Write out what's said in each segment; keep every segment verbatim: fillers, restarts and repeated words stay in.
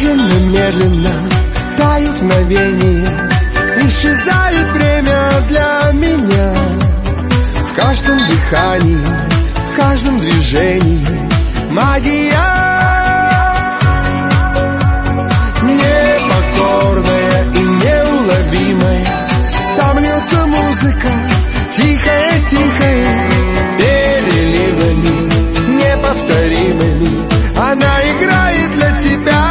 Медленно тают мгновения, исчезает время для меня. В каждом дыхании, в каждом движении магия. Непокорная и неуловимая, там льется музыка, тихая-тихая, переливами неповторимыми. Она играет для тебя.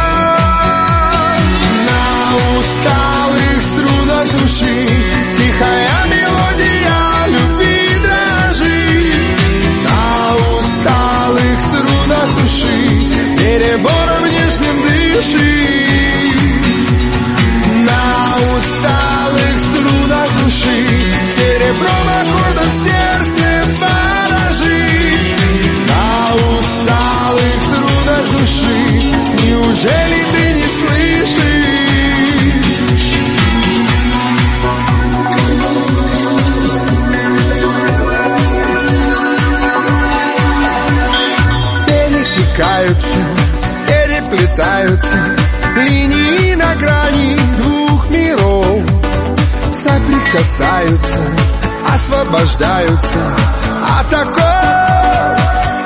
Тихая мелодия любви дрожит на усталых струнах души, перебором нежным дышит. На усталых струнах души серебром аккордов сердце поражит. На усталых струнах души неужели ты не слышишь? Переплетаются линии на грани двух миров, соприкасаются, освобождаются от оков.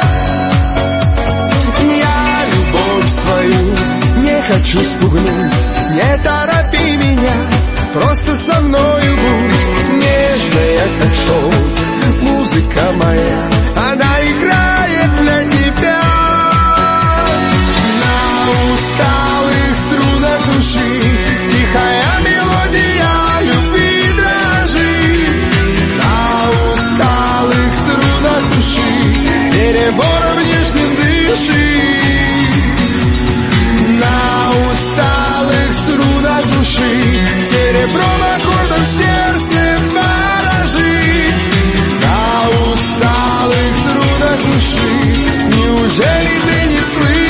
Я любовь свою не хочу спугнуть, не торопи меня, просто со мною будь. Нежная, как шелк, музыка моя, она играет для тебя. Усталых струнах души тихая мелодия любви дрожит. На усталых струнах души перебором нежным дышит. На усталых струнах души серебром аккордов сердце поражит. На усталых струнах души неужели ты не слышишь?